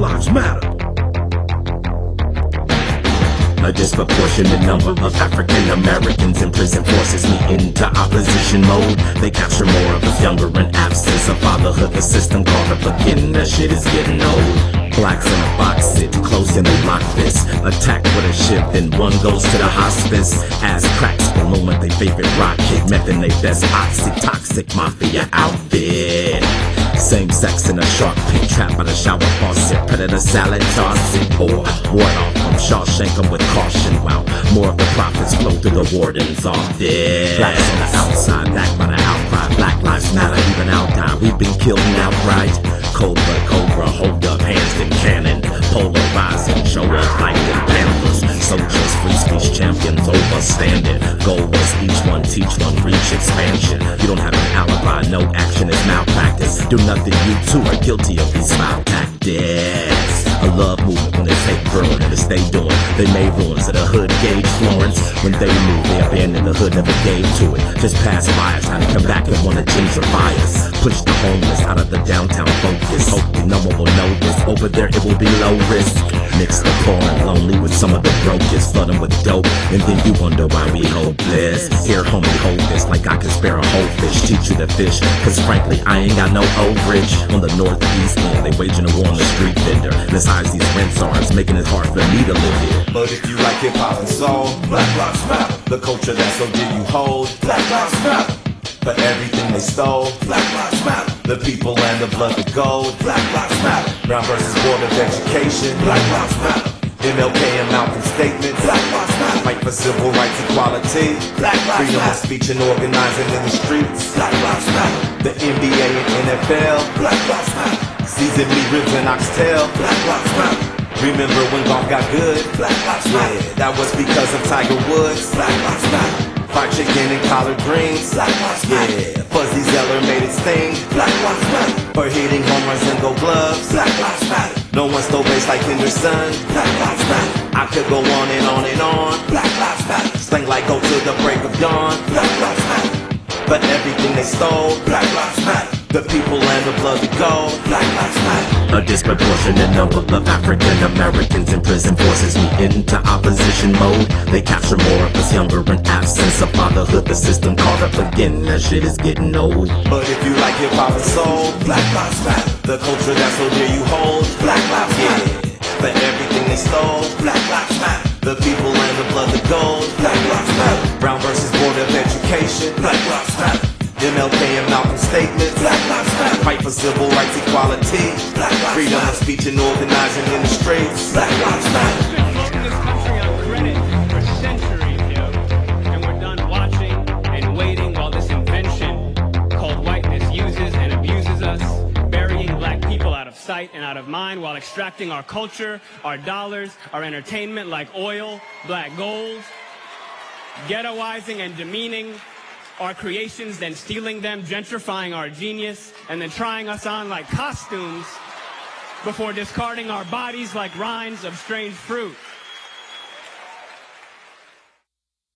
Lives Matter. A disproportionate number of African Americans in prison forces me into opposition mode. They capture more of us younger in absence of fatherhood. The system caught up again, that shit is getting old. Blacks in a box sit close and they lock this. Attack with a ship, then one goes to the hospice. Ass cracks the moment they favorite rocket. Meth in they best oxy, toxic mafia outfit. Same sex in a shark pit, trapped by the shower faucet. Predator salad, toss it, pour ward off from Shawshank 'em with caution. Wow, more of the profits flow through the warden's office. Blacks on the outside, backed by the outcry. Black lives matter, even out die. We've been killed outright. Cold blood cobra, hold up hands in cannon. Polarizing, show up like the Panthers. Soldiers, free speech champions, overstanding. Goal was each one, teach one, reach expansion. You don't have an alibi, no action is malpractice. Do nothing, you too are guilty of these foul tactics. A love movement when they take burn and they stay doing. They made ruins of the hood gauge Florence. When they moved, they abandoned the hood, never gave to it. Just pass by us, trying to come back and wanna gentrify us. Push the homeless out of the downtown focus. Hopefully no one will know this. Over there it will be low risk. Mix the poor and lonely with some of the brokest. Flood them with dope, and then you wonder why we hopeless. Here homie, hold this like I can spare a whole fish. Teach you to fish, cause frankly I ain't got no overage. On the northeast end, they waging a war on the street vendor. Besides these rents are, it's making it hard for me to live here. But if you like hip hop and soul, Black Lives Matter. The culture that so did you hold, Black Lives Matter. For everything they stole, Black Lives Matter. The people and the blood, the gold, Black Lives Matter. Brown versus Board of Education, Black Lives Matter. MLK and Malcolm's statement, Black Lives Matter. Fight for civil rights equality, Black Lives Matter. Freedom of speech and organizing in the streets, Black Lives Matter. The NBA and NFL, Black Lives Matter. Season me ribs and oxtail, Black Lives Matter. Remember when golf got good, Black Lives Matter. Yeah, that was because of Tiger Woods, Black Lives Matter. Fried chicken and collard greens, Black Lives Matter. Yeah, Fuzzy Zeller made it sting, Black Lives Matter. For hitting home runs and gold gloves, Black Lives Matter. No one stole base like Henderson, Black Lives Matter. I could go on and on and on, Black Lives Matter. Slang like go till the break of dawn, Black Lives Matter. But everything they stole, Black Lives Matter. The people and the blood, the gold, Black Lives Matter. A disproportionate number of African Americans in prison forces me into opposition mode. They capture more of us younger in absence of fatherhood. The system caught up again, that shit is getting old. But if you like hip hop and soul, Black Lives Matter. The culture that's so dear you hold, Black Lives Matter. For everything they stole, Black Lives Matter. The people and the blood, the gold, Black Lives Matter. Brown versus Board of Education, Black Lives Matter. MLK and Malcolm's statements, Black Lives Matter. Fight for civil rights equality, Black Lives Freedom of speech and organizing in the streets, Black Lives Matter. We've been floating this country on credit for centuries, yo. And we're done watching and waiting while this invention called whiteness uses and abuses us, burying black people out of sight and out of mind while extracting our culture, our dollars, our entertainment like oil, black gold, ghettoizing and demeaning our creations, then stealing them, gentrifying our genius, and then trying us on like costumes before discarding our bodies like rinds of strange fruit.